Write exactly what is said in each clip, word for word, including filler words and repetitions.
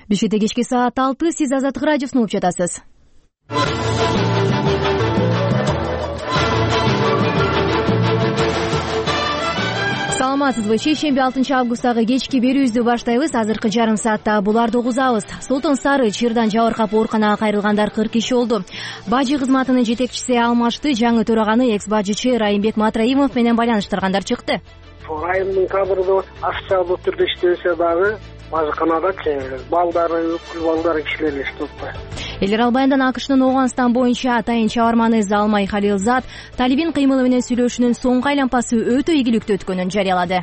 Бишкекте кечки саат алты, сиз Азаттык радиосун угуп жатасыз. Саламатсызбы? Шейшемби алтынчы августтагы кечки берүүбүздү баштайбыз. Азыркы жарым саатта буларды угузабыз. Солтон Сары чырдан жабыркап ооруканага кайрылгандар кырк киши болду. Бажы кызматынын жетекчиси Алмашты жаңы төраганы экс-бажычы Райымбек Матраимов менен байланыштыргандар чыкты. Райымдын кабырды официалдуу түрдө иштесе дагы бажыканадачы балдары, өкүл балдары кишилер иштеп атпайбы. Эл аралбайынан АКШнын Оогунстан боюнча атайын чабарманы Залмай Халилзат Талибин кыймылы менен сүйлөшүүнүн соңку айланпасы өтө ийгиликтүү өткөнүн жарыялады.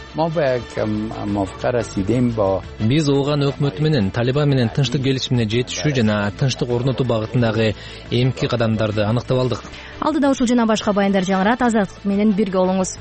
Биз Ооган өкмөтү менен Талибан менен тынчтык келишимине жетишүү жана тынчтык орнотуу багытындагы эмки кадамдарды аныктап алдык. Алдыда ушул жана башка баяндар жаңырат. Азаттык менен бирге болуңуз.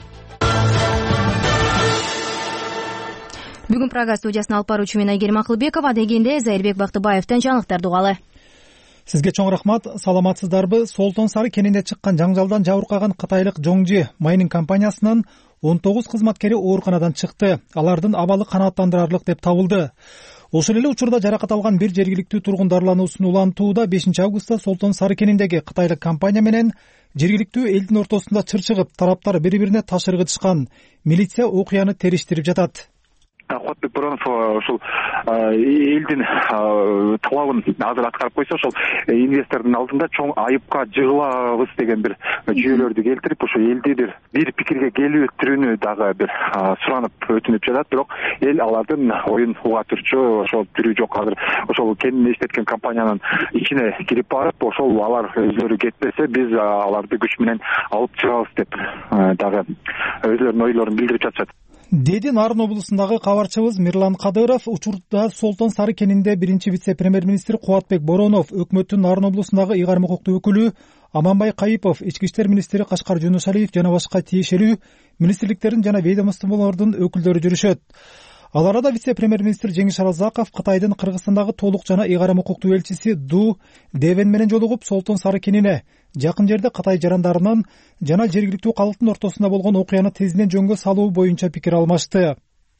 Бүгүн программа студиясына алып баруучу мен Айгерим Акылбекова, дегенде Зайырбек Бактыбаевден жаңылыктарды угалы. Сизге чоң рахмат. Саламатсыздарбы? Солтон Сары кенинде чыккан жаңжалдан жабыркаган кытайлык Жоңжи майнинг компаниясынын он тогуз кызматкери ооруканадан чыкты. Алардын абалы канааттандырарлык деп табылды. Ошол эле учурда жаракат алган бир жергиликтүү тургундарлануусун улантууда бешинчи августта Солтон Сары кениндеги кытайлык компания менен жергиликтүү элдин ортосунда чыр чыгып, тараптар бири-бирине таш ыргытышкан. Милиция окуяны териштирип жатат. Куатбек Боронов ошол элдин талабын азыр аткарып койсо, ошол инвестордун алдында чоң айыпка жыгылабыз деген бир жүйөлөрдү келтирип, ошо элди бир бир пикирге келиптирүүнү дагы бир суранып өтүнүп жатат. Бирок эл алардын оюн уга турчу, ошол түрү жок. Азыр ошол кенин иштеткен компаниянын ичине кирип барып, ошол алар өздөрү кетпесе, биз аларды күч менен алып чыгабыз деп дагы өздөрүнүн ойлорун билдирип жатышат. Деди Нарын облусундагы кабарчыбыз Мирлан Кадыров. Учурда Солтон Сары кенинде биринчи вице-премьер-министр Куатбек Боронов, өкмөттүн Нарын облусундагы ыйгарым укуктуу өкүлү Аманбай Кайыпов, ички иштер министри Кашкар Жунушалиев жана башка тиешелүү министрликтердин жана ведомстволордун өкүлдөрү жүрүшөт. Ал арада вице-премьер-министр Жеңиш Аразаков Кытайдын Кыргызстандагы толук жана ыйгарым укуктуу элчиси Ду Девен менен жолугуп, Солтон Сары кенине жакын жерде Кытай жарандарынын жана жергиликтүү калктын ортосунда болгон окуяны тезинен жөнгө салуу боюнча пикир алмашты.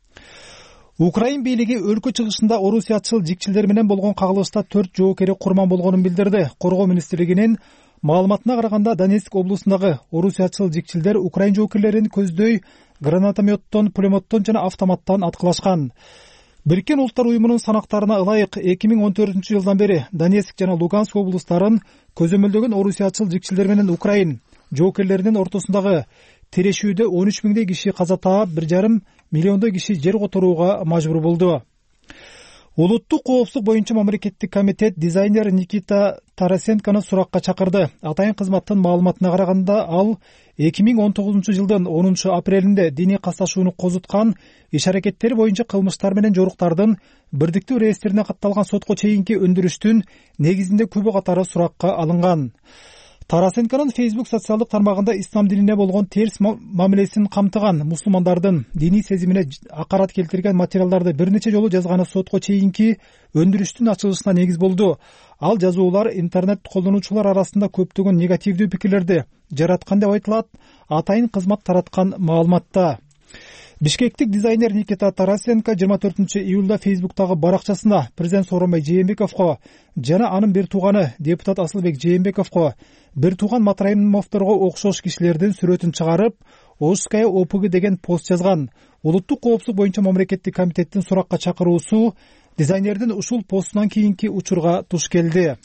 Украин бийлиги өлкө чыгышында орусиячыл жикчилдер менен болгон кагылышта төрт жоокери курман болгонун билдирди. Коргоо министрлигинин маалыматына караганда, Донецк облусундагы орусиячыл жикчилдер украин жоокерлерин көздөй гранатометтон, пулеметтон жана автоматтан аткылашкан. Бириккен Улуттар уюмунун санактарына ылайык эки миң он төртүнчү жылдан бери Донецк жана Луганск облустарын көзөмөлдөгөн орусиячыл жикчилдер менен украин жоокерлеринин ортосундагы тирешүүдө он үч миңдей киши каза таап, бир жарым миллиондой киши жер которууга мажбур болду. Улуттук коопсуздук боюнча мамлекеттик комитет дизайнер Никита Тарасенкону суракка чакырды. Атайын кызматтын маалыматына караганда, ал эки миң он тогузунчу жылдын онунчу апрелинде диний касташууну козуткан иш-аракеттери боюнча кылмыштар менен жоруктардын бирдиктүү реестрине катталган сотко чейинки өндүрүштүн негизинде күбө катары суракка алынган. Тарасенконун Facebook социалдык тармагында ислам динине болгон терс мамилесин камтыган, мусулмандардын диний сезимине акарат келтирген материалдарды бир нече жолу жазганы сотко чейинки өндүрүштүн ачылышына негиз болду. Ал жазуулар интернет колдонуучулар арасында көптөгөн негативдүү пикирлерди жараткан деп айтылат атайын кызмат тараткан маалыматта. Бишкектик дизайнер Никита Тарасенко жыйырма төртүнчү июлда Facebooktагы баракчасына президент Сооронбай Жээнбековго жана анын бир тууганы депутат Асылбек Жээнбековго, бир тууган Матраимовдорго окшош кишилердин сүрөтүн чыгарып, Ошская ОПГ деген пост жазган. Улуттук коопсуздук боюнча мамлекеттик комитеттин суракка чакыруусу дизайнердин ушул постунан кийинки учурга туш келди.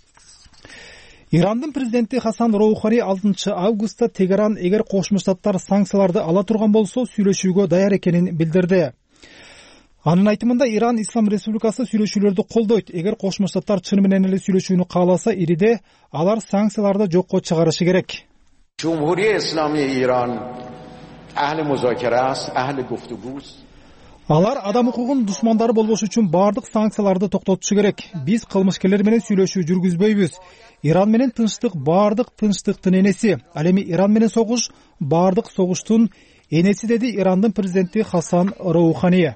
Ирандын президенти Хасан Роухани алтынчы августта Тегеран эгер Кошмо Штаттар санкцияларды ала турган болсо сүйлөшүүгө даяр экенин билдирди. Анын айтымында, Иран Ислам Республикасы сүйлөшүүлөрдү колдойт. Эгер Кошмо Штаттар чын менен эле сүйлөшүүнү кааласа, ириде алар санкцияларды жокко чыгарышы керек. Жумһурий Исламий Иран ахли музакира аст, ахли гуфтугу. Алар адам укугунун душмандары болбош үчүн бардык санкцияларды токтотушу керек. Биз кылмышкерлер менен сүйлөшүү жүргүзбөйбүз. Иран менен тынчтык бардык тынчтыктын энеси. Ал эми Иран менен согуш бардык согуштун энеси, деди Ирандын президенти Хасан Роухани.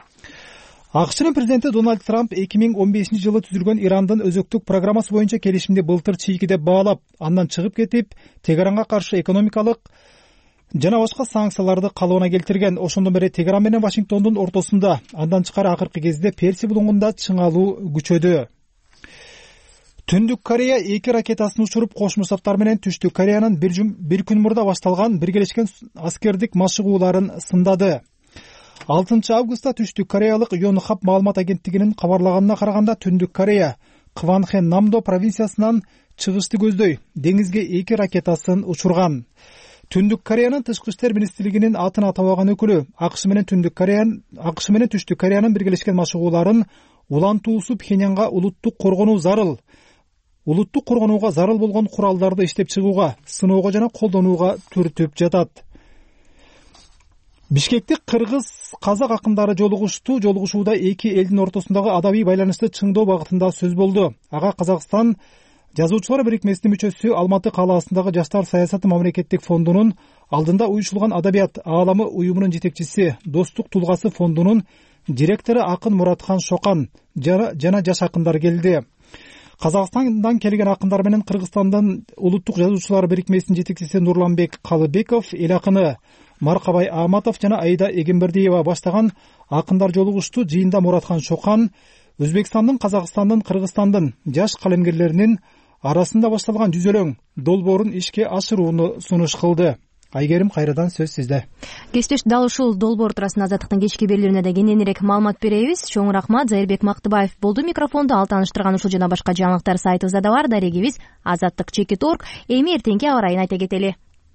АКШнын президенти Дональд Трамп эки миң он бешинчи жылы түзүлгөн Ирандын өзөктүк программасы боюнча келишимди былтыр чийки деп баалап, андан чыгып кетип, Тегеранга каршы экономикалык жана башка санкцияларды калыбына келтирген. Ошондон бери Тегеран менен Вашингтондун ортосунда андан тышкары акыркы кезде Перси булуңунда чыңалуу күчөдү. Түндүк Корея эки ракетасын учуруп, Кошмо Штаттар менен Түштүк Кореянын бир, бир күн мурда башталган биргелешкен аскердик машыгууларын сындады. алтынчы августта Түштүк Кореялык Йонхап маалымат агенттигинин кабарлаганына караганда, Түндүк Корея Кванхэ Намдо провинциясынан чыгышты көздөй деңизге эки ракетасын учурган. Түндүк Кореянын тышкы иштер министрлигинин атын атабаган өкүлү АКШ менен Түндүк Кореянын АКШ менен Түштүк Кореянын биргелешкен машыгууларын улантуусу Пхеньянга улуттук коргонуу зарыл улуттук коргонууга зарыл болгон куралдарды иштеп чыгууга, сыноого жана колдонууга түртүп жатат. Бишкекте кыргыз казак акындары жолугушту. Жолугушууда эки элдин ортосундагы адабий байланышты чыңдоо багытында сөз болду. Ага Казакстан жазуучулар бирикмесинин мүчөсү, Алматы калаасындагы Жаштар саясаты мамлекеттик фондунун алдында уюшулган адабият ааламы уюмунун жетекчиси, Достук тулгасы фондунун директору Акын Муратхан Шокан жана жаш акындар келди. Казакстандан келген акындар менен Кыргызстандын улуттук жазуучулар бирикмесинин жетекчиси Нурланбек Калыбеков, эл акыны Маркабай Аматов жана Айда Эгембердиева баштаган акындар жолугушту. Жыйында Муратхан Шокан Өзбекстандын, Казакстандын, Кыргызстандын жаш калемгерлеринин арасында башталган жүзөлөң долбоорун ишке ашырууну сунуш кылды. Айгерим, кайрадан сөз сизде. Кесиптеш, дал ушул долбоор туурасында Азаттыктын кечки берүүлөрүнө да кененирээк маалымат беребиз. Чоң рахмат. Зайырбек Мактыбаев болду микрофонду. Ал тааныштырган ушул жана башка жаңылыктар сайтыбызда да бар. Дарегибиз азаттык чекит точка орг. Эми эртеңки аба ырайын айта кетели.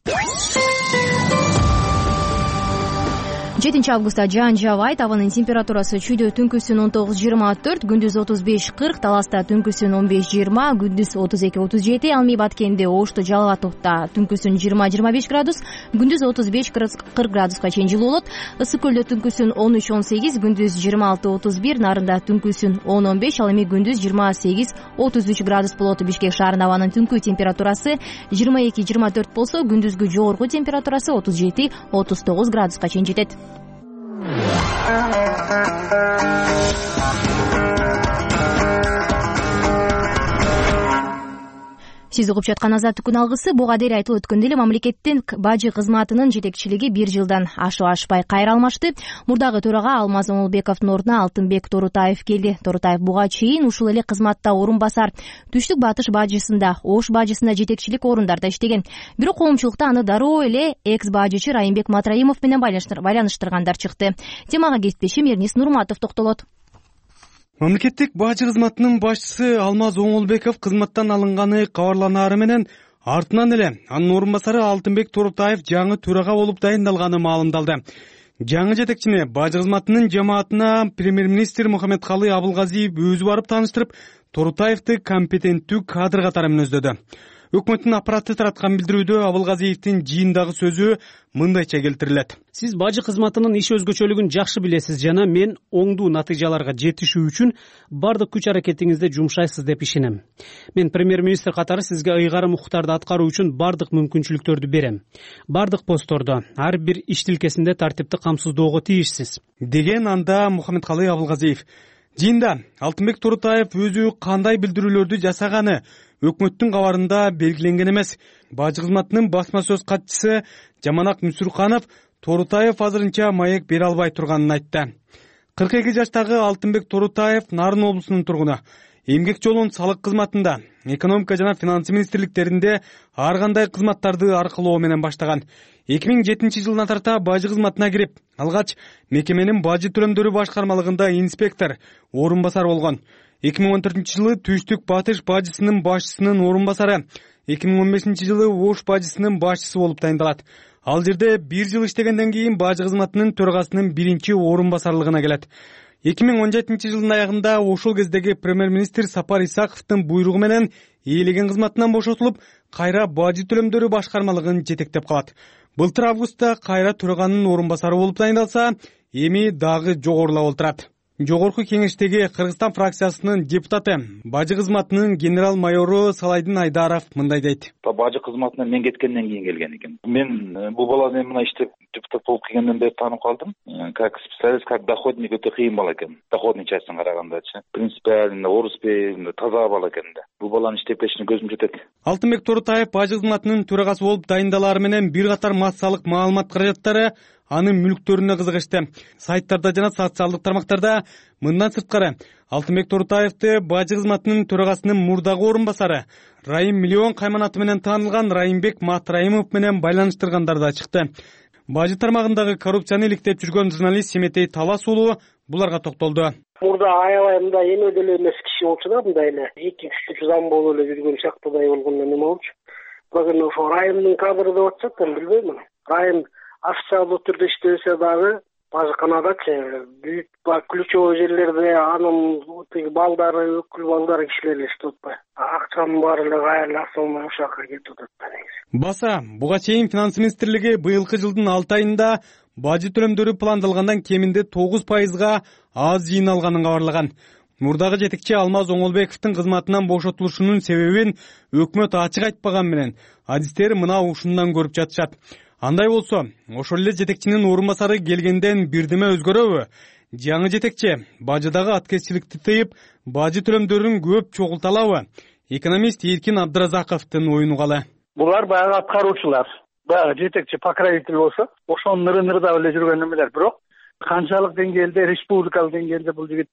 жетинчи августта жаан жаабайт. Абанын температурасы чүйдө түнкүсүн он тогуз жыйырма төрт, күндүз отуз беш кырк, таласта түнкүсүн он беш жыйырма, күндүз отуз эки отуз жети, ал Ми Баткенде, Ошто, Жалал Атокто түнкүсүн жыйырма жыйырма беш градус, күндүз отуз беш кырк градуска чейин жылуу болот. Ысык көлдө түнкүсүн он үч он сегиз, күндүз жыйырма алты отуз бир, Нарында түнкүсүн он он беш, ал эми күндүз жыйырма сегиз отуз үч градус болот. Бишкек шаарында абанын түнкү температурасы жыйырма эки жыйырма төрт болсо, күндүзгү жогорку температурасы отуз жети отуз тогуз градуска чейин жетет. Сиз угуп жаткан Азаттык күн алгысы. Буга дейин айтылып өткөндөй эле мамлекеттин бажы кызматынын жетекчилиги бир жылдан ашып ашпай кайра алмашты. Мурдагы төрага Алмаз Оңолбековдун ордуна Алтынбек Торутаев келди. Торутаев буга чейин ушул эле кызматта орун басар, Түштүк Батыш бажысында, Ош бажысында жетекчилик орундарда иштеген. Бирок коомчулукта аны дароо эле экс бажычы Райымбек Матраимов менен байланыштыргандар чыкты. Темага кесиптешим Эрнис Нурматов токтолот. Мамлекеттик бажы кызматынын башчысы Алмаз Оңолбеков кызматтан алынганы кабарланаары менен артынан эле анын орун басары Алтынбек Торутаев жаңы төрага болуп дайындалганы маалымдалды. Жаңы жетекчини бажы кызматынын жамаатына премьер-министр Мухаммедкалый Абылгазиев өзү барып тааныштырып, Торутаевди компетенттүү кадр катары мүнөздөдү. Өкмөттүн аппараты тараткан билдирүүдө Абылгазиевдин жыйындагы сөзү мындайча келтирилет. Сиз бажы кызматынын иш өзгөчөлүгүн жакшы билесиз жана мен оңдуу натыйжаларга жетишүү үчүн бардык күч аракетиңизди жумшайсыз деп ишенем. Мен премьер-министр катары сизге ыйгарым укуктарды аткаруу үчүн бардык мүмкүнчүлүктөрдү берем. Бардык постордо, ар бир иш тилкесинде тартипти камсыздоого тийишсиз, деген анда Мухаммедкалый Абылгазиев. Жыйында Алтынбек Торутаев өзү кандай билдирүүлөрдү жасаганы өкмөттүн кабарында белгиленген эмес. Бажы кызматынын басма сөз катчысы Жаманак Мүсүрканов Торутаев азырынча маек бере албай турганын айтты. кырк эки жаштагы Алтынбек Торутаев Нарын облусунун тургуну. Эмгек жолун салык кызматында, экономика жана финансы министрликтеринде ар кандай кызматтарды аркылоо менен баштаган. эки миң жетинчи жылдан тарта бажы кызматына кирип, алгач мекеменин бажы төлөмдөрү башкармалыгында инспектор, орун басар болгон. эки миң он төртүнчү жылы Түштүк Батыш бажысынын башчысынын орун басары, эки миң он бешинчи жылы Ош бажысынын башчысы болуп дайындалат. Ал жерде бир жыл иштегенден кийин бажы кызматынын төрагасынын биринчи орун басарлыгына келет. эки миң он жетинчи жылдын аягында ошол кездеги премьер-министр Сапар Исаковдун буйругу менен ээлеген кызматынан бошотулуп, кайра бажы төлөмдөрү башкармалыгын жетектеп калат. Былтыр августта кайра төраганын орун басары болуп дайындалса, эми дагы жогорулап олтурат. Жогорку кеңештеги Кыргызстан фракциясынын депутаты, бажы кызматынын генерал майору Салайдын Айдаров мындай дейт. Бажы кызматына мен кеткенден кийин келген экен. Мен бул баланы мына иштеп депутат болуп келгенден бери таанып калдым. Как специалист, как доходник өтө кыйын бала экен. Доходный частын карагандачы. Принципиально, оруспей, таза бала экен да. Бул баланын иштеп кетишине көзүм жетет. Алтынбек Торутаев бажы кызматынын төрагасы болуп дайындалары менен бир катар массалык маалымат каражаттары анын мүлктөрүнө кызыгышты. Сайттарда жана социалдык тармактарда мындан сырткары Алтынбек Торутаевди бажы кызматынын төрагасынын мурдагы орун басары Райым Миллион кайманаты менен таанылган Райымбек Матраимов менен байланыштыргандар да чыкты. Бажы тармагындагы коррупцияны иликтеп жүргөн журналист Семетей Талас уулу буларга токтолду. Мурда аябай мындай эме деле эмес киши болчу да, мындай эле эки күчтүү зам болуп эле жүргөн сыяктуудай болгондо неме болчу. Бүгүн ошо Райымдын кадры деп атышат, мен билбейм. Райым официалдуу түрдө иштесе дагы бажыканадачы бүт ключевой жерлерде анын тиги балдары, өкүл балдары кишилер эле иштеп атпайбы. Акчанын баары эле кайра акчалмай ошол жака кетип атат да негизи. Баса, буга чейин Финанс министрлиги быйылкы жылдын алты айында бажы төлөмдөрү пландалгандан кеминде тогуз пайызга аз жыйналганын кабарлаган. Мурдагы жетекчи Алмаз Оңолбековдун кызматынан бошотулушунун себебин өкмөт ачык айтпаган менен адистер мына ушундан көрүп жатышат. Андай болсо, ошол эле жетекчинин орун басары келгенден бирдеме өзгөрөбү? Жаңы жетекчи бажыдагы аткезчиликти тыйып, бажы төлөмдөрүн көп чогулталабы? Экономист Эркин Абдыразаковдун оюн угалы. Булар баягы аткаруучулар, баягы жетекчи покровитель болсо, ошонун ныры-нырдап эле жүргөн эмелер. Бирок канчалык деңгээлде, республикалык деңгээлде бул жигит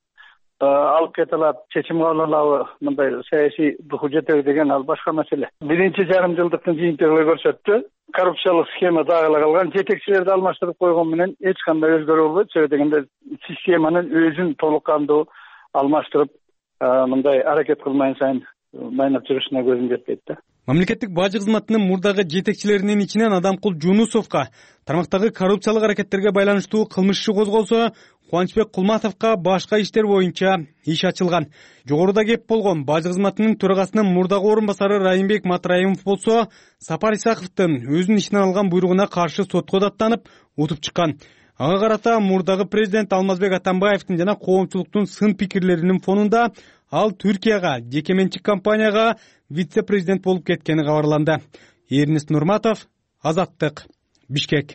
алып кете алат, чечим кабыл алабы, мындай саясий духу жетеби деген ал башка маселе. Биринчи жарым жылдыктын жыйынтыгы көрсөттү. Коррупциялык схема дагыла калган, жетекчилерди алмаштырып койгон менен эч кандай өзгөрүү болбойт. Себеби дегенде системанын өзүн толук кандуу алмаштырып, мындай аракет кылмайын сайын майнап жүрүшүнө көзүм жетпейт да. Мамлекеттик бажы кызматынын мурдагы жетекчилеринин ичинен Адамкул Жунусовго тармактагы коррупциялык аракеттерге байланыштуу кылмыш иши козголсо, Кубанычбек Кулматовго башка иштер боюнча иш ачылган. Жогоруда кеп болгон бажы кызматынын төрагасынын мурдагы орун басары Райымбек Матраимов болсо, Сапар Исаковдун өзүнүн ишинен алган буйругуна каршы сотко даттанып, утуп чыккан. Ага карата мурдагы президент Алмазбек Атамбаевдин жана коомчулуктун сын пикирлеринин фонунда ал Түркияга, жеке менчик компанияга вице-президент болуп кеткени кабарланды. Эрнест Нурматов, Азаттык, Бишкек.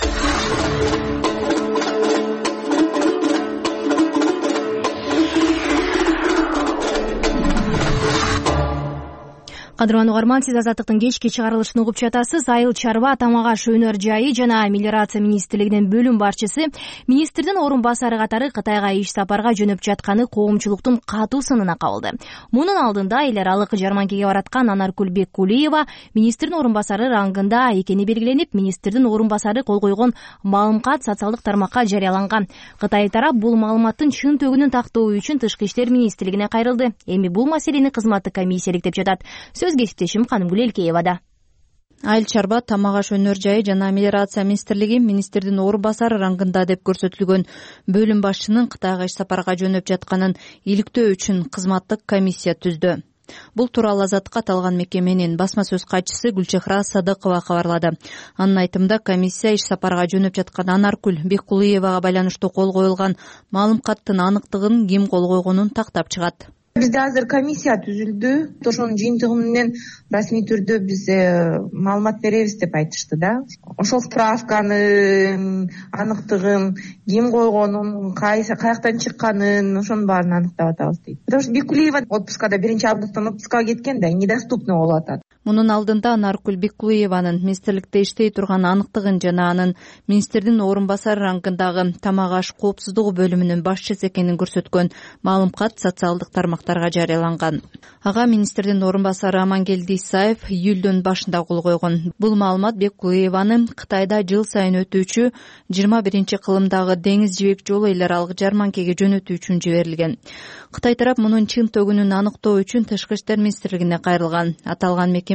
Кадырман угарман, сиз Азаттыктын кечки чыгарылышын угуп жатасыз. Айыл чарба Тамак аш өнөр жайы жана мелиорация министрлигинин бөлүм башчысы министрдин орун басары катары Кытайга иш сапарга жөнөп жатканы коомчулуктун катуу сынына кабылды. Мунун алдында эл аралык жарманкеге бараткан Анаркүл Беккулиева министрдин орун басары рангында экени белгиленип, министрдин орун басары кол койгон маалымат социалдык тармакка жарыяланган. Кытай тарап бул маалыматтын чын төгүнүн тактоо үчүн Тышкы иштер министрлигине кайрылды. Эми бул маселени кызматтык комиссия иликтеп жатат. Сөз кесиптешим Канымгүл Элкеевада. Айыл чарба Тамак аш өнөр жайы жана мелиорация министрлиги министрдин орун басары рангында деп көрсөтүлгөн бөлүм башчынын Кытайга иш сапарга жөнөп жатканын иликтөө үчүн кызматтык комиссия түздү. Бул тууралуу Азаттыкка аталган мекеменин басма сөз катчысы Гүлчехра Садыкова кабарлады. Анын айтымында комиссия иш сапарга жөнөп жаткан Анаркүл Беккулиевага байланыштуу кол коюлган маалыматтын аныктыгын ким кол койгонун тактап чыгат. Бизде азыр комиссия түзүлдү. Ошонун жыйынтыгы менен расмий түрдө биз маалымат беребиз деп айтышты да. Ошол справканын аныктыгын, ким койгонун, каяктан чыкканын, ошонун баарын аныктап атабыз дейт. Потому что Беккулиева отпускада биринчи августтан отпускага кеткен да, недоступный болуп атат. Мунун алдында Анаркүл Беккулиеванын министрликте иштей турган аныктыгын жана анын министрдин орун басары рангындагы Тамак аш коопсуздугу бөлүмүнүн башчысы экенин көрсөткөн маалымат социалдык тармактарга жарыяланган. Ага министрдин орун басары Амангелди Исаев июлдун башында кол койгон. Бул маалымат Беккулиеваны Кытайда жыл сайын өтүүчү жыйырма биринчи кылымдагы деңиз жибек жолу эл аралык жарманкеге жөнөтүү үчүн жиберилген. Кытай тарап мунун чын төгүнүн аныктоо үчүн Тышкы иштер министрлигине кайрылган. Аталган мекеме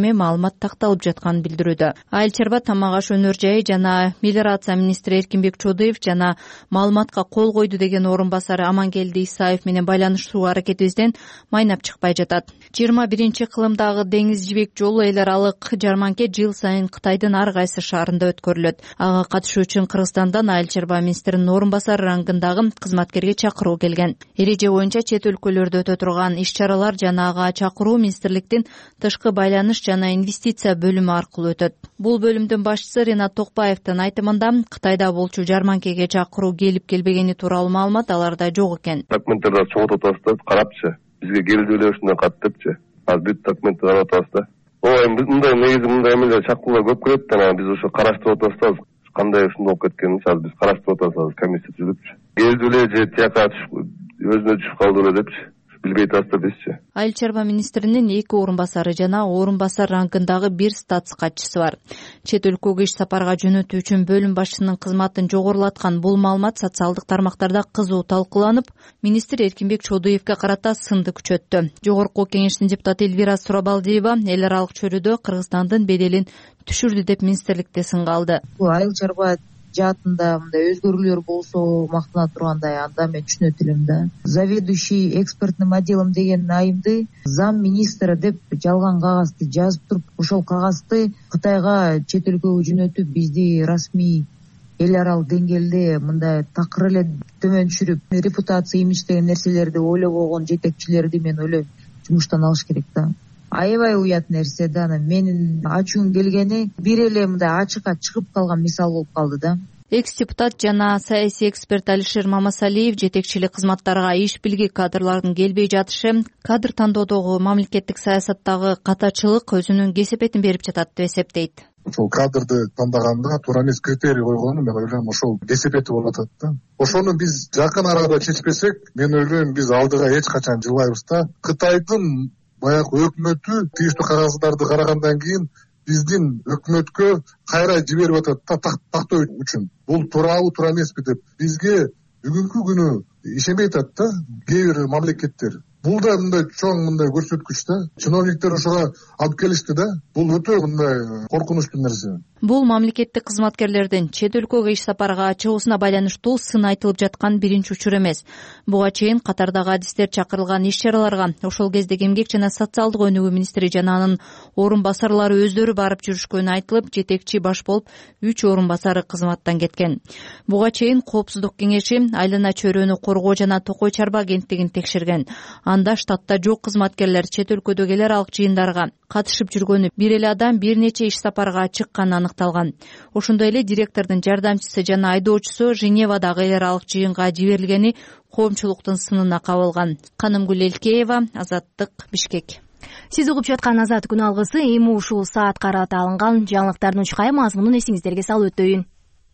эми маалымат такталып жатканын билдирүүдө. Айыл чарба тамак аш өнөр жайы жана мелиорация министри Эркинбек Чодуев жана маалыматка кол койду деген орун басары Амангелди Исаев менен байланышуу аракетибизден майнап чыкпай жатат. жыйырма биринчи кылымдагы деңиз жибек жолу эл аралык жарманке жыл сайын Кытайдын ар кайсы шаарында өткөрүлөт. Ага катышуу үчүн Кыргызстандан айыл чарба министринин орун басары рангындагы кызматкерге чакыруу келген. Эреже боюнча чет өлкөлөрдө өтө турган иш-чаралар жана ага чакыруу министрликтин тышкы байланыш жана инвестиция бөлүмү аркылуу өтөт. Бул бөлүмдүн башчысы Ринат Токпаевдин айтымында Кытайда болчу жарманкеге чакыруу келип келбегени тууралуу маалымат аларда жок экен. Документтерди чогултуп атабыз да, карапчы. Бизге келди эле ушундай кат депчи. Азыр бүт документти карап атабыз да. Ой, мындай негизи мындай эмелер чакыруулар көп келет да, биз ошо караштырып атабыз да. Кандай ушундай болуп кеткенин азыр биз караштырып атабыз, комиссия түзүлүпчү. Келди эле же тияка өзүнө түшүп калды эле депчи. Билбей атабыз бизчи. Айыл чарба министринин эки орун басары жана орун басар рангындагы бир статс катчысы бар. Чет өлкөгө иш сапарга жөнөтүү үчүн бөлүм башчысынын кызматын жогорулаткан бул маалымат социалдык тармактарда кызуу талкууланып, министр Эркинбек Чодуевге карата сынды күчөттү. Жогорку кеңештин депутаты Элвира Сурабалдиева эл аралык чөйрөдө Кыргызстандын беделин түшүрдү деп министрликте сынга алды. Айыл чарба жаатында мындай өзгөрүүлөр болсо мактана тургандай, анда мен түшүнөт элем да. Заведующий экспертным отделом деген айымды зам министра деп жалган кагазды жазып туруп, ошол кагазды Кытайга чет өлкөгө жөнөтүп, бизди расмий эл аралык деңгээлде мындай такыр эле төмөн түшүрүп, репутация, имидж деген нерселерди ойлоп койгон жетекчилерди мен ойлойм жумуштан алыш керек да. Аябай уят нерсе да. Менин ачуум келгени бир эле мындай ачыкка чыгып калган мисал болуп калды да. Экс-депутат жана саясий эксперт Алишер Мамасалиев жетекчилик кызматтарга иш билги кадрлардын келбей жатышы, кадр тандоодогу мамлекеттик саясаттагы катачылык өзүнүн кесепетин берип жатат деп эсептейт. Ошол кадрды тандаганда туура эмес критерий койгону мен ойлойм ошол кесепети болуп атат да. Ошону биз жакын арада чечпесек, мен ойлойм биз алдыга эч качан жылбайбыз да. Кытайдын баягы өкмөтү тийиштүү кагаздарды карагандан кийин биздин өкмөткө кайра жиберип атат да, тактоо үчүн. Бул туурабы, туура эмеспи деп бизге бүгүнкү күнү ишенбей атат да кээ бир мамлекеттер. Бул да мындай чоң мындай көрсөткүч да. Чиновниктер ошого алып келишти да. Бул өтө мындай коркунучтуу нерсе. Бул мамлекеттик кызматкерлердин чет өлкөгө иш сапарга чыгуусуна байланыштуу сын айтылып жаткан биринчи учур эмес. Буга чейин катардагы адистер чакырылган иш-чараларга ошол кездеги эмгек жана социалдык өнүгүү министри жана анын орун басарлары өздөрү барып жүрүшкөнү айтылып, жетекчи баш болуп үч орун басары кызматтан кеткен. Буга чейин Коопсуздук кеңеши айлана чөйрөнү коргоо жана Токой чарба агенттигин текшерген. Анда штатта жок кызматкерлер чет өлкөдөгү эл аралык жыйындарга катышып жүргөнү, бир эле адам бир нече иш сапарга чыкканы аныкталган. Ошондой эле директордун жардамчысы жана айдоочусу Женевадагы эл аралык жыйынга жиберилгени коомчулуктун сынына кабылган. Канымгүл Элкеева, Азаттык, Бишкек. Сиз угуп жаткан Азат күн алгысы эми ушул саат карата алынган жаңылыктардын учкай мазмунун эсиңиздерге салып өтөйүн.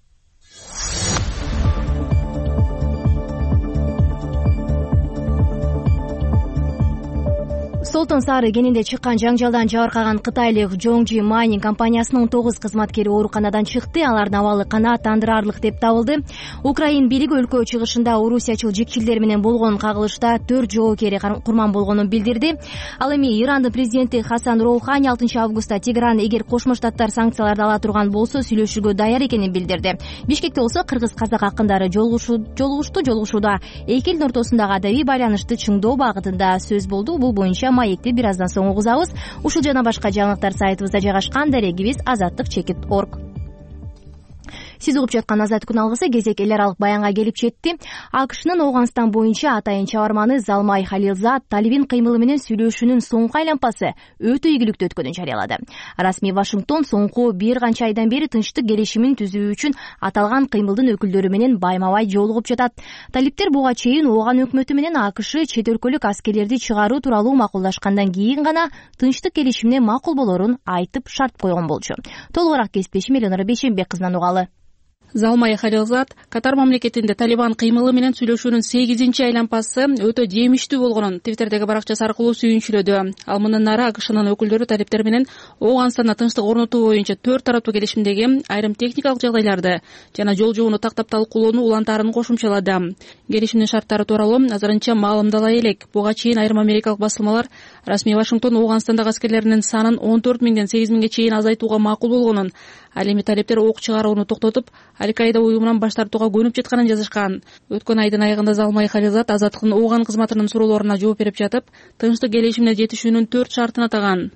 Солтон Сары кенинде чыккан жаңжалдан жабыркаган кытайлык Жоңжи Майнинг компаниясынын он тогуз кызматкери ооруканадан чыкты. Алардын абалы канааттандырарлык деп табылды. Украин бийлиги өлкө чыгышында орусиячыл жикчилдер менен болгон кагылышта төрт жоокери курман болгонун билдирди. Ал эми Ирандын президенти Хасан Роухани алтынчы августта Тегран эгер Кошмо Штаттар санкцияларды ала турган болсо сүйлөшүүгө даяр экенин билдирди. Бишкекте болсо кыргыз-казак акындары жолугушту. Жолугушууда эки элдин ортосундагы адабий байланышты чыңдоо багытында сөз болду. Бул боюнча маекти бир аздан соң угузабыз. Ушул жана башка жаңылыктар сайтыбызда жайгашкан. Дарегибиз азаттык чекит точка орг. Сиз угуп жаткан Азат күн алгысы кезек эл аралык баянга келип жетти. АКШнын Ооганстан боюнча атайын чабарманы Залмай Халилзад Талибин кыймылы менен сүйлөшүүнүн соңку айланпасы өтө ийгиликтүү өткөнүн жарыялады. Расмий Вашингтон соңку бир канча айдан бери тынчтык келишимин түзүү үчүн аталган кыймылдын өкүлдөрү менен байма-бай жолугуп жатат. Талиптер буга чейин Ооган өкмөтү менен АКШ чет өлкөлүк аскерлерди чыгаруу тууралуу макулдашкандан кийин гана тынчтык келишимине макул болорун айтып шарт койгон болчу. Толугураак кесиптешим Эленора Бейшенбек кызынан угалы. Залмай Халилзад Катар мамлекетинде Талибан кыймылы менен сүйлөшүүнүн сегизинчи айланпасы өтө жемиштүү болгонун Твиттердеги баракчасы аркылуу сүйүнчүлөдү. Ал мындан нары АКШнын өкүлдөрү талиптер менен Ооганстанда тынчтык орнотуу боюнча төрт тараптуу келишимдеги айрым техникалык жагдайларды жана жол жобону тактап талкуулоону улантаарын кошумчалады. Келишимдин шарттары тууралуу азырынча маалымдала элек. Буга чейин айрым америкалык басылмалар Расмий Вашингтон Ооганстандагы аскерлеринин санын он төрт миңден сегиз миңге чейин азайтууга макул болгонун, ал эми талептер ок чыгарууну токтотуп, Аль-Каида уюмунан баш тартууга көнүп жатканын жазышкан. Өткөн айдын аягында Залмай Халилзат Азаттыктын Ооган кызматынын суроолоруна жооп берип жатып, тынчтык келишимине жетишүүнүн төрт шартын атаган.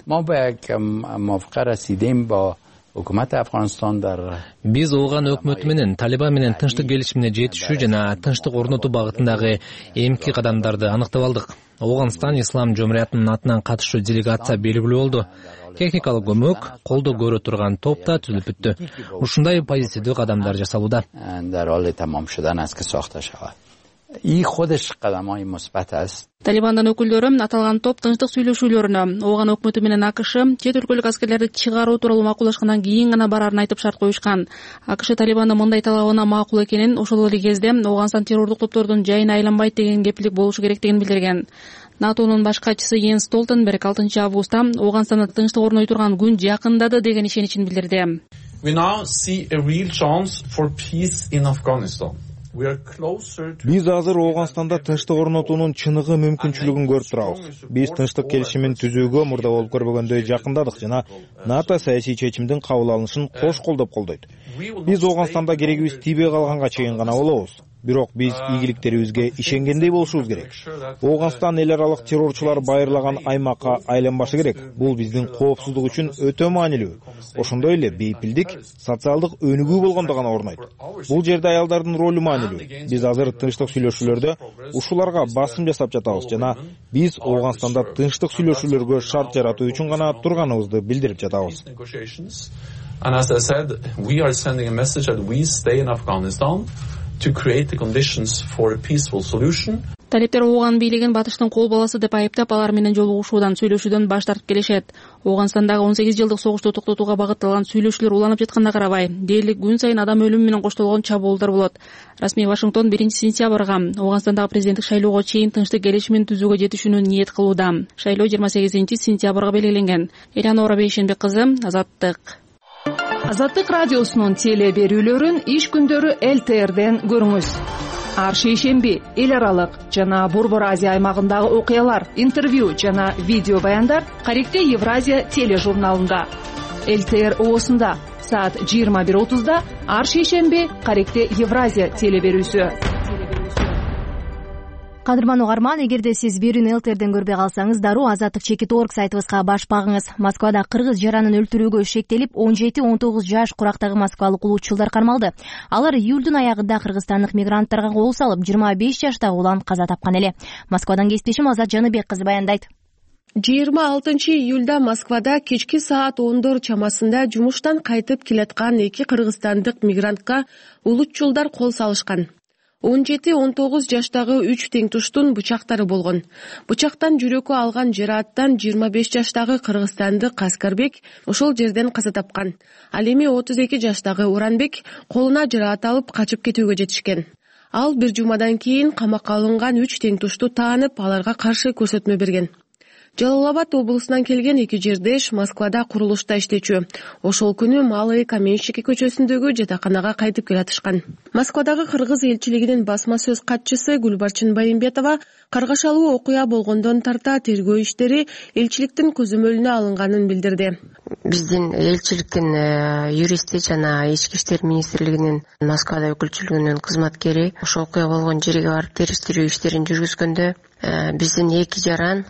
Биз Ооган өкмөтү менен Талибан менен тынчтык келишимине жетишүү жана тынчтык орнотуу багытындагы эмки кадамдарды аныктап алдык. Ооганстан Ислам жумуриятынын атынан катышуу делегация белгилүү болду. Техникалык көмөк, колдоо көрө турган топ да түзүлүп бүттү. Ушундай позитивдүү кадамдар жасалууда. Талибандын өкүлдөрү аталган топ тынчтык сүйлөшүүлөрүнө Ооган өкмөтү менен АКШ чет өлкөлүк аскерлерди чыгаруу тууралуу макулдашкандан кийин гана барарын айтып шарт коюшкан. АКШ Талибандын мындай талабына макул экенин, ошол эле кезде Ооганстан террордук топтордун жайына айланбайт деген кепилдик болушу керектигин билдирген. НАТОнун баш катчысы Йенс Столтенберг алтынчы августта Ооганстанда тынчтык орной турган күн жакындады деген ишеничин билдирди. Биз азыр Ооганстанда тынчтык орнотуунун чыныгы мүмкүнчүлүгүн көрүп турабыз. Биз тынчтык келишимин түзүүгө мурда болуп көрбөгөндөй жакындадык жана НАТО саясий чечимдин кабыл алынышын кош колдоп колдойт. Биз Ооганстанда керегибиз тийбей калганга чейин гана болобуз. Бирок биз ийгиликтерибизге ишенгендей болушубуз керек. Ооганстан эл аралык террорчулар байырлаган аймакка айланбашы керек. Бул биздин коопсуздук үчүн өтө маанилүү. Ошондой эле бейпилдик, социалдык өнүгүү болгондо гана орнойт. Бул жерде аялдардын ролу маанилүү. Биз азыр тынчтык сүйлөшүүлөрдө ушуларга басым жасап жатабыз жана биз Ооганстанда тынчтык сүйлөшүүлөргө шарт жаратуу үчүн гана турганыбызды билдирип жатабыз. And as I said, we are sending a message that we stay in Afghanistan to create the conditions for a peaceful solution. Талептер Ооган бийлигин батыштын кол баласы деп айыптап, алар менен жолугушуудан, сүйлөшүүдөн баш тартып келишет. Ооганстандагы он сегиз жылдык согушту токтотууга багытталган сүйлөшүүлөр уланып жатканына карабай, дээрлик күн сайын адам өлүмү менен коштолгон чабуулдар болот. Расмий Вашингтон биринчи сентябрга Ооганстандагы президенттик шайлоого чейин тынчтык келишимин түзүүгө жетишүүнү ниет кылууда. Шайлоо жыйырма сегизинчи сентябрга белгиленген. Элянора Бейшенбек кызы, Азаттык. Азаттык радиосунун теле берүүлөрүн иш күндөрү эл тэ эрден көрүңүз. Ар шейшемби эл аралык жана Борбор Азия аймагындагы окуялар, интервью жана видео баяндар Каректе Евразия тележурналында. эл тэ эр оосунда саат жыйырма бир отузда ар шейшемби Каректе Евразия теле берүүсү. Кадырман угарман, эгерде сиз берүүнү эл тэ эрден көрбөй калсаңыз, дароо азаттык чекит точка орг сайтыбызга баш багыңыз. Москвада кыргыз жаранын өлтүрүүгө шектелип, он жети он тогуз жаш курактагы москвалык улуучулдар кармалды. Алар июлдун аягында кыргызстандык мигранттарга кол салып, жыйырма беш жаштагы улан каза тапкан эле. Москвадан кесиптешим Азат Жаныбек кызы баяндайт. жыйырма алтынчы июлда Москвада кечки саат ондор чамасында жумуштан кайтып келаткан эки кыргызстандык мигрантка улуучулдар кол салышкан. он жети он тогуз жаштагы үч теңтуштун бычактары болгон. Бычактан жүрөккө алган жарааттан жыйырма беш жаштагы кыргызстандык Аскарбек ошол жерден каза тапкан. Ал эми отуз эки жаштагы Уранбек колуна жараат алып качып кетүүгө жетишкен. Ал бир жумадан кийин камакка алынган үч теңтушту таанып, аларга каршы көрсөтмө берген. Жалал-Абад облусунан келген эки жердеш Москвада курулушта иштечү. Ошол күнү Малый Каменщики көчөсүндөгү жатаканага кайтып келатышкан. Москвадагы кыргыз элчилигинин басма сөз катчысы Гүлбарчын Байымбетова каргашалуу окуя болгондон тарта тергөө иштери элчиликтин көзөмөлүнө алынганын билдирди. Биздин элчиликтин юристи жана Ички иштер министрлигинин Москвада өкүлчүлүгүнүн кызматкери ошол окуя болгон жерге барып териштирүү иштерин жүргүзгөндө биздин эки жаран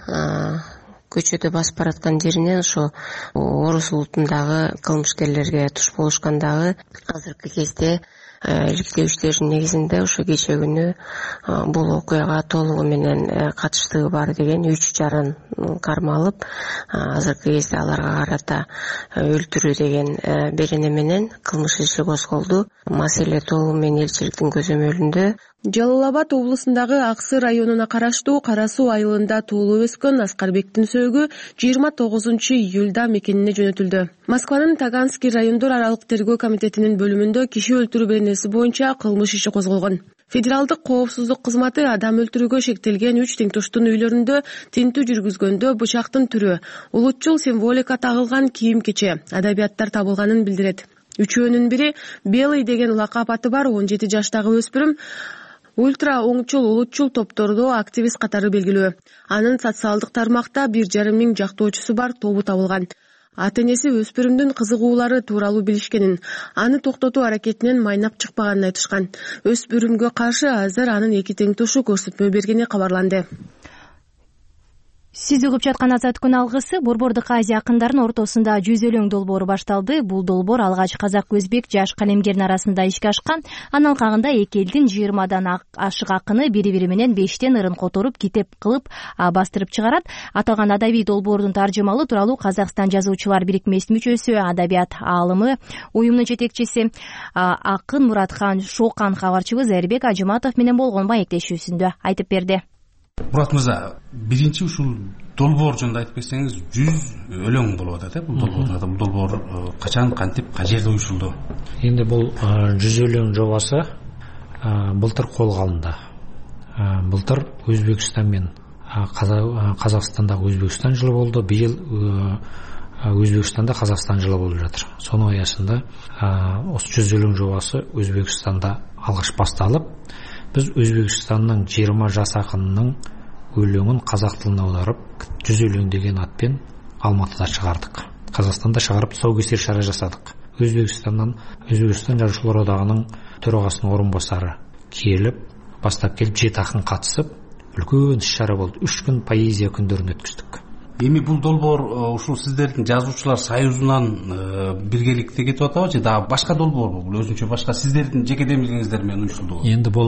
көчөдө басып бараткан жеринен ошо орус улутундагы кылмышкерлерге туш болушкандагы азыркы кезде иликтөө иштеринин негизинде ошо кече күнү бул окуяга толугу менен катыштыгы бар деген үч жаран кармалып, азыркы кезде аларга карата өлтүрүү деген берене менен кылмыш иши козголду. Маселе толугу менен элчиликтин көзөмөлүндө. Жалал-Абад облусундагы Аксы районуна караштуу Кара Суу айылында туулуп өскөн Аскарбектин сөөгү жыйырма тогузунчу июлда мекенине жөнөтүлдү. Москванын Таганский райондор аралык тергөө комитетинин бөлүмүндө киши өлтүрүү беренеси боюнча кылмыш иши козголгон. Федералдык коопсуздук кызматы адам өлтүрүүгө шектелген үч теңтуштун үйлөрүндө тинтүү жүргүзгөндө бычактын түрү, улутчул символика тагылган кийим-кече, адабияттар табылганын билдирет. Үчөөнүн бири Белый деген лакап аты бар он жети жаштагы өспүрүм, ультра оңчул улутчул топтордо активист катары белгилүү. Анын социалдык тармакта бир жарым миң жактоочусу бар тобу табылган. Ата-энеси өспүрүмдүн кызыгуулары тууралуу билишкенин, аны токтотуу аракетинен майнап чыкпаганын айтышкан. Өспүрүмгө каршы азыр анын эки теңтошу көрсөтмө бергени кабарланды. Сиз угуп жаткан Азат күн алгысы Борбордук Азия акындарынын ортосунда жүз өлөң долбоору башталды. Бул долбоор алгач казак-өзбек жаш калемгердин арасында ишке ашкан. Анын алкагында эки элдин жыйырмадан ашык акыны бири-бири менен бештен ырын которуп, китеп кылып бастырып чыгарат. Аталган адабий долбоордун таржымалы тууралуу Казакстан жазуучулар бирикмесинин мүчөсү, адабият аалымы, уюмдун жетекчиси акын Муратхан Шокан кабарчыбыз Эрбек Ажыматов менен болгон маектешүүсүндө айтып берди. Мурат мырза, биринчи ушул долбоор жөнүндө айтып берсеңиз, жүз өлөң болуп атат, э, бул долбоор. Бул долбоор качан, кантип, кажерде уюшулду? Эми бул жүз өлөң жобасы былтыр колго алынды. Былтыр Өзбекстан мен Казакстандагы Өзбекстан жылы болду. Быйыл Өзбекстанда Казакстан жылы болуп жатыр. Сонун аясында осы жүз өлөң жобасы Өзбекстанда алгач басталып, біз Өзбекстанның жыйырма жас акынынын өлеңін қазақ тилине аударып, жүз өлең деген атпен Алматыда чыгардык. Казакстанда чыгарып тұсаукесер шара жасадык. Өзбекстандан Өзбекстан жазуучулар одагынын төрагасынын орун басары келип, бастап келип жети акын катышып, үлкөн иш-чара болду. үч күн поэзия күндөрүн өткөздүк. Эми бул долбоор ушул сиздердин жазуучулар союзунан биргеликте кетип атабы же дагы башка долбоорбу? Бул өзүнчө башка сиздердин жеке демилгиңиздер менен уюшулду. Эndi бул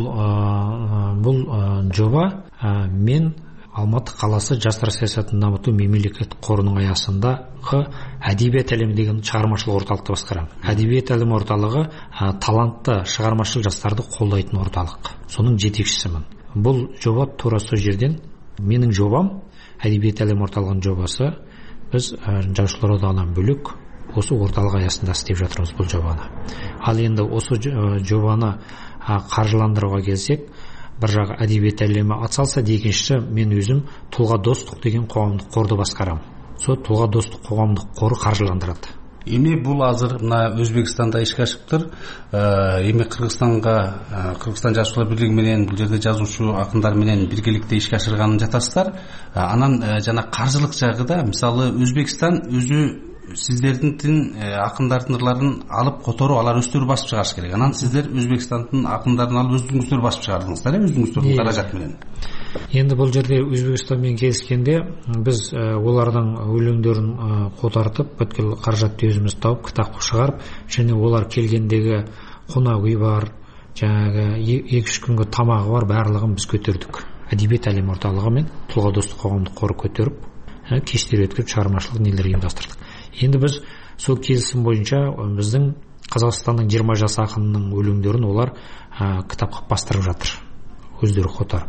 бул жоба мен Алматы каласы жаштар саясатын дамытуу мемлекет корунун аясындагы Адебият алеми деген чыгармачылык орталыкты баскарам. Адебият алеми орталыгы талантты чыгармачыл жаштарды колдойтун орталык. Сонун жетекчисимин. Бул жоба туура сол жерден менин жобам, Адебият алеми орталыгынын жобасы, биз жазуучулар одагынан бөлөк осы орталык аясында иштеп жатырбыз бул жобаны. Ал эми осы жобаны каржыландырууга келсек, bir жагы Адебият алеми атсалса, экинчиси мен өзүм Тулга достук деген коомдук корду баскарам. Сол Тулга достук коомдук кору каржыландырат. Эми бул азыр мына Өзбекстанда ишке ашыптыр. Эми Кыргызстанга, Кыргызстан жазуучулар бирлиги менен бул жерде жазуучу акындар менен биргеликте ишке ашырганын жатасыздар. Анан жана каржылык жагыда, мисалы Өзбекстан өзү сиздердин акындардын ырларын алып которуп, алар өздөрү басып чыгарыш керек. Анан сиздер Өзбекстандын акындарын алып өздөрүңүздөр басып чыгардыңыздар, э, өзүңүздөрдүн каражат менен. Эndi бул жерде Өзбекстан менен келишкенде биз олардын өлөңдөрүн котартып, бүткүл каражатты өзүбүз тауып, китап чыгарып, жана олар келгендеги конок үй бар, жанагы эки үч күнгө тамагы бар, баардыгын биз көтөрдүк. Адебият алеми орталыгы менен Тулга достук коомдук кору көтөрүп, кечтер өткөрүп, чыгармачылык нелер уюмдаштырдык. Эndi биз сол келисим боюнча биздин Казакстандын жыйырма жас акынынын өлөңдөрүн олар китапка бастырып жатыр. Өздөрү которуп.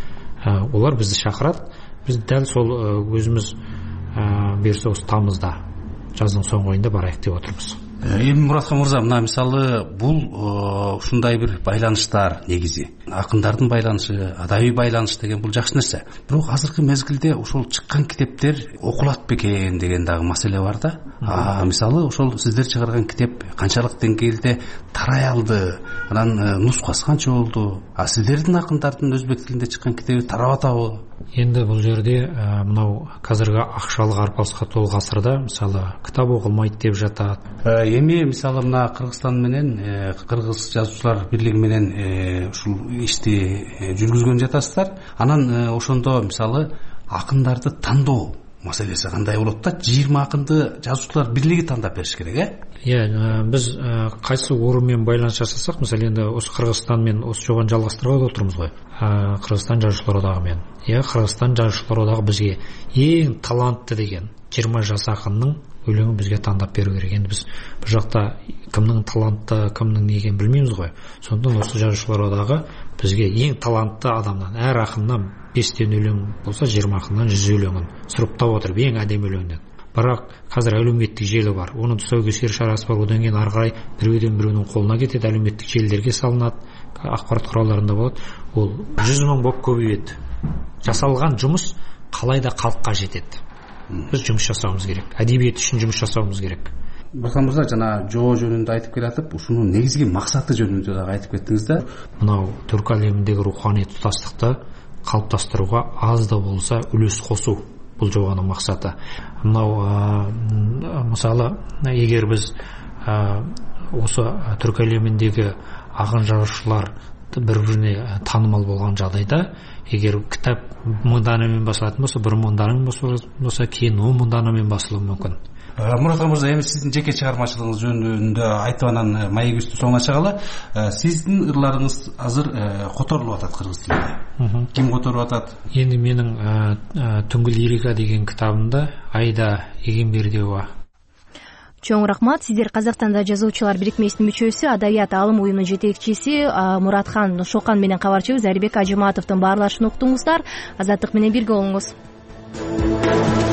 Олар бизди чакырат. Биз дәл сол өзүбүз берсе осы тамызда, жаздын соңку айында барайык деп отурбуз. Эми Муратхан мырза, мына мисалы бул ушундай бир байланыштар негизи. Акындардын байланышы, адабий байланыш деген бул жакшы нерсе. Бирок азыркы мезгилде ошол чыккан китептер окулат бекен деген дагы маселе бар да. А мисалы ошол сиздер чыгарган китеп канчалык деңгээлде тарай алды? Анан нускасы канча болду? А сиздердин акындардын өзбек тилинде чыккан китеби тарап атабы? Эndi бул жерде мынау казыркы акчалык арпалышка толуу гасырда мисалы китап окулмайт деп жатат. Эми мисалы мына Кыргызстан менен, Кыргыз жазуучулар бирлиги менен ушул ишти жүргүзгөн жатасыздар. Анан ошондо мисалы акындарды тандоо маселеси кандай болот да? жыйырма акынды жазуучулар бирлиги тандап бериш керек, э? Иә, биз кайсы орун менен байланыш жасасак, мисалы енді осы Кыргызстан менен осы жобаны жалгастырып отурмуз ғой. Кыргызстан жазуучулар одагы менен. Иә, Кыргызстан жазуучулар одагы бизге эң талантты деген жыйырма жас акынның өлеңін бізге таңдап беру керек. Енді біз бұл жақта кімнің талантты, кімнің не екенін білмейміз ғой. Сондықтан осы жазушылар одағы бізге ең талантты адамнан, әр ақыннан бестен өлең болса, жиырма ақыннан жүз өлеңін сұрыптап отырып, ең әдемі өлеңнен. Бірақ қазір әлеуметтік желі бар. Оның тұсаукесер шарасы бар. Одан кейін ары қарай біреуден біреудің қолына кетеді, әлеуметтік желілерге салынады, ақпарат құралдарында болады. Ол жүз мың болып көбейеді. Жасалған жұмыс қалай да халыққа жетеді. Біз жұмыс жасауымыз керек. Әдебиет үшін жұмыс жасауымыз керек. Бурхан мырза жана жоо жөнүндө айтып келатып, ушунун негизги максаты жөнүндө дагы айтып кеттиңиз да. Мынау түрк әлеминдеги руханий тутастыкты калыптастырууга аз да болсо үлес косуу бул жобонун максаты. Мынау мисалы эгер биз осы түрк әлеминдеги агын жарышчылар бири-бирине таанымал болгон жагдайда, эгер китап миң данамен басылатын болсо, бир миң данамен болсо, кийин он миң данамен басылышы мүмкүн. Мурат мырза, эми сиздин жеке чыгармачылыгыңыз жөнүндө айтып анан маегибизди соңуна чыгалы. Сиздин ырларыңыз азыр которулуп атат кыргыз тилинде. Ким которуп атат? Эми менин Түнгүл лирика деген китабымда Айда Эгембердиева. Чоң рахмат. Сиздер Казакстанда жазуучулар бирикмесинин мүчөсү, адабият алым уюмунун жетекчиси Муратхан Шокан менен кабарчыбыз Зарибек Ажыматовдун баарлашын уктуңуздар. Азаттык менен бирге болуңуз.